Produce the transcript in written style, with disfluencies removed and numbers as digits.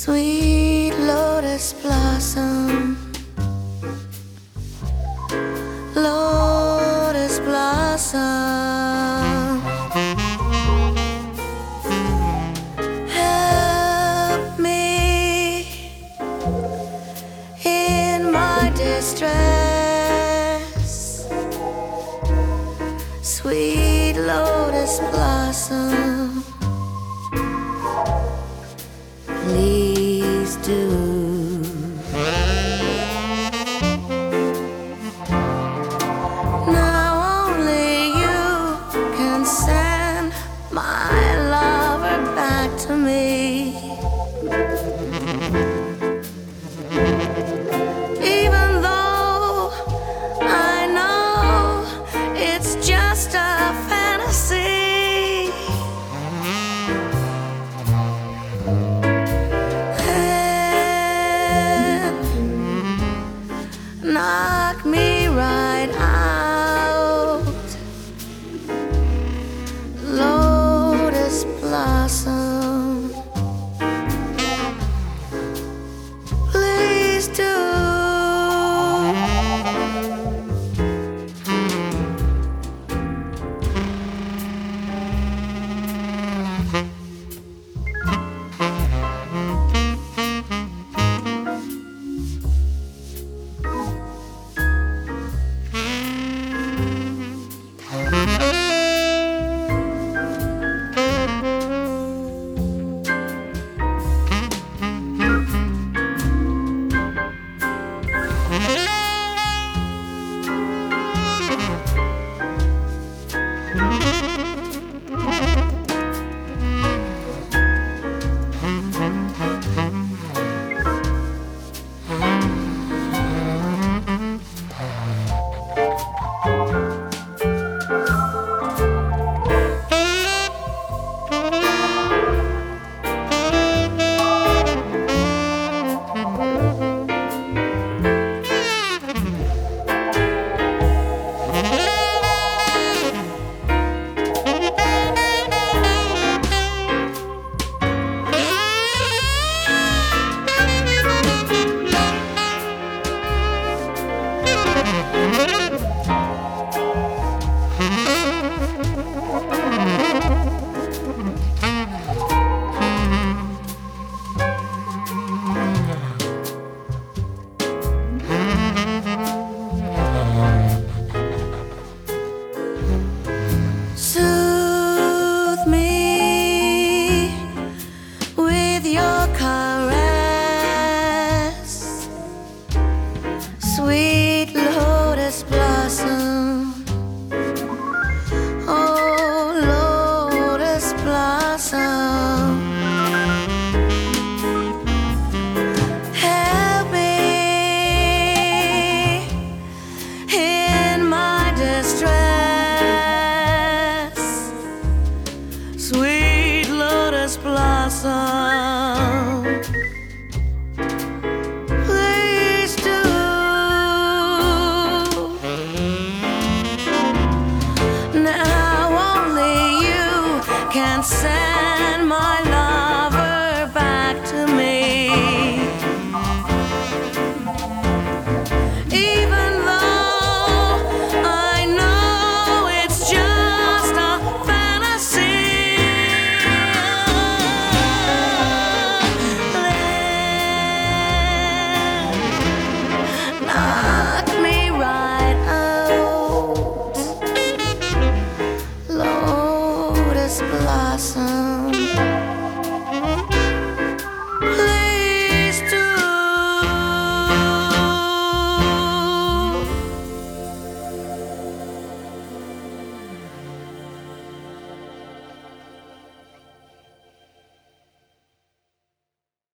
Sweet lotus blossom, lotus blossom, help me in my distress. Sweet lotus blossom, please do. Now only you can send my lover back to me. Even though I know it's just a fantasy. Knock me right out, lotus blossom, please do. Soothe me with your caress, sweet lotus blossom, oh lotus blossom, help me in my distress. Sweet lotus blossom.